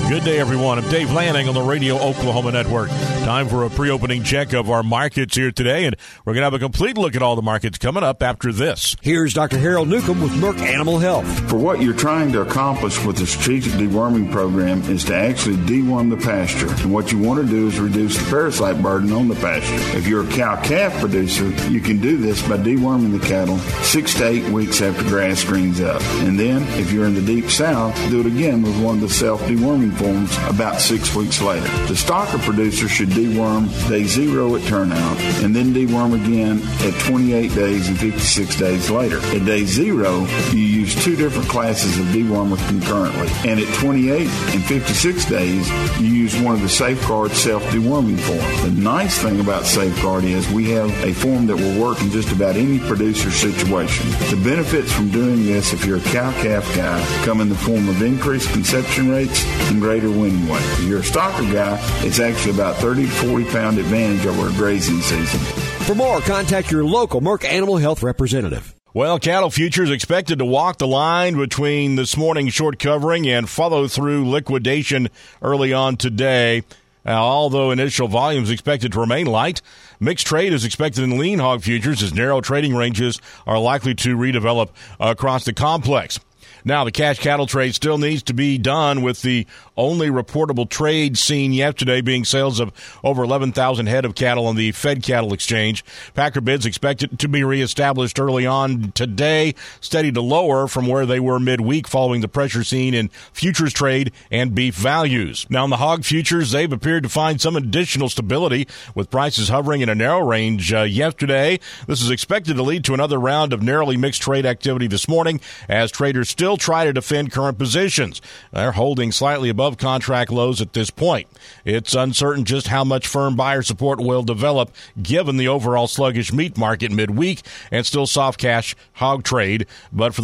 Good day, everyone. I'm Dave Lanning on the Radio Oklahoma Network. Time for a pre-opening check of our markets here today, and we're going to have a complete look at all the markets coming up after this. Here's Dr. Harold Newcomb with Merck Animal Health. For what you're trying to accomplish with the strategic deworming program is to actually deworm the pasture. And what you want to do is reduce the parasite burden on the pasture. If you're a cow-calf producer, you can do this by deworming the cattle 6 to 8 weeks after grass greens up. And then, if you're in the deep south, do it again with one of the self-deworming forms about 6 weeks later. The stocker producer should deworm day 0 at turnout and then deworm again at 28 days and 56 days later. At day 0, you use 2 different classes of dewormer concurrently. And at 28 and 56 days, you use one of the Safeguard self-deworming forms. The nice thing about Safeguard is we have a form that will work in just about any producer situation. The benefits from doing this, if you're a cow-calf guy, come in the form of increased conception rates and greater winning weight. If you're a stocker guy, it's actually about 30 to 40 pound advantage over a grazing season. For more, contact your local Merck Animal Health representative. Well, cattle futures expected to walk the line between this morning's short covering and follow through liquidation early on today. Although initial volumes expected to remain light, mixed trade is expected in lean hog futures as narrow trading ranges are likely to redevelop across the complex. Now, the cash cattle trade still needs to be done, with the only reportable trade seen yesterday being sales of over 11,000 head of cattle on the Fed Cattle Exchange. Packer bids expected to be reestablished early on today, steady to lower from where they were midweek following the pressure seen in futures trade and beef values. Now, in the hog futures, they've appeared to find some additional stability, with prices hovering in a narrow range yesterday. This is expected to lead to another round of narrowly mixed trade activity this morning as traders still try to defend current positions. They're holding slightly above contract lows at this point. It's uncertain just how much firm buyer support will develop given the overall sluggish meat market midweek and still soft cash hog trade, but for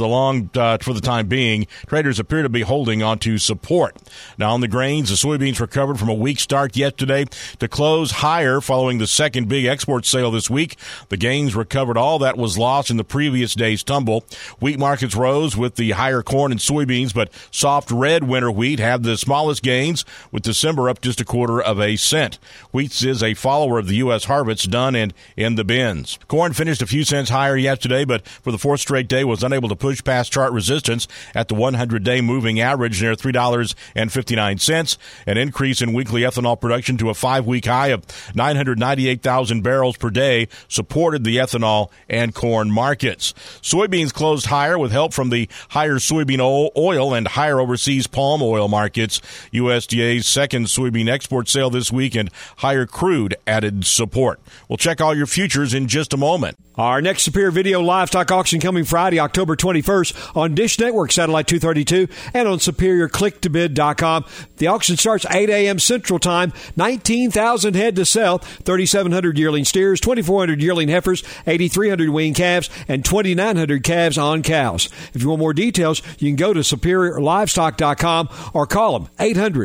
the time being, traders appear to be holding on to support. Now, on the grains, the soybeans recovered from a weak start yesterday to close higher following the second big export sale this week. The gains recovered all that was lost in the previous day's tumble. Wheat markets rose with the higher corn and soybeans, but soft red winter wheat had the smallest gains, with December up just 1/4 cent. Wheat is a follower of the U.S. harvest done and in the bins. Corn finished a few cents higher yesterday, but for the 4th straight day was unable to push past chart resistance at the 100-day moving average near $3.59. An increase in weekly ethanol production to a 5-week high of 998,000 barrels per day supported the ethanol and corn markets. Soybeans closed higher with help from the higher soybean oil and higher overseas palm oil markets. USDA's second soybean export sale this week and higher crude added support. We'll check all your futures in just a moment. Our next Superior Video livestock auction coming Friday, October 21st on Dish Network Satellite 232 and on SuperiorClickToBid.com. The auction starts 8 a.m. Central Time. 19,000 head to sell, 3,700 yearling steers, 2,400 yearling heifers, 8,300 weaned calves, and 2,900 calves on cows. If you want more details, you can go to SuperiorLivestock.com or call them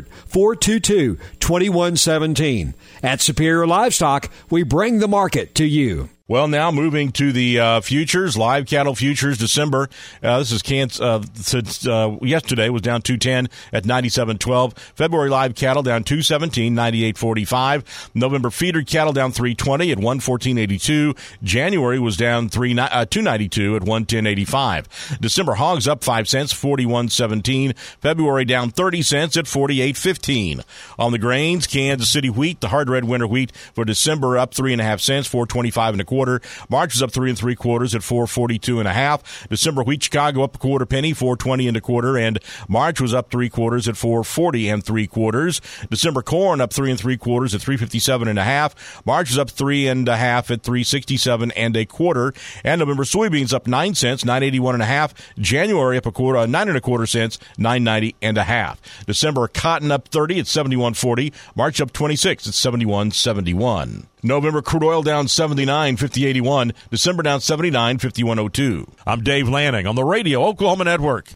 800-422-2117. At Superior Livestock, we bring the market to you. Well, now moving to the futures, live cattle futures, December. This is yesterday was down 210 at 97.12. February live cattle down 217, 98.45. November feeder cattle down 320 at 114.82. January was down 292 at 110.85. December hogs up 5 cents, 41.17. February down 30 cents at 48.15. On the grains, Kansas City wheat, the hard red winter wheat for December up 3.5 cents, 4.25 1/4. March was up 3 3/4 at 4.42 December wheat Chicago up 1/4 penny, 4.20 1/4, and March was up 3/4 at 4.40 3/4. December corn up 3 3/4 at 3.57 March was up 3 1/2 at 3.67 1/4, and November soybeans up 9 cents, 9.81 January up 9 1/4 cents, 9.90 1/2. December cotton up 30 at 71.40. March up 26 at 71.71. November crude oil down 79, 50.81. December down 79, 51.02. I'm Dave Lanning on the Radio Oklahoma Network.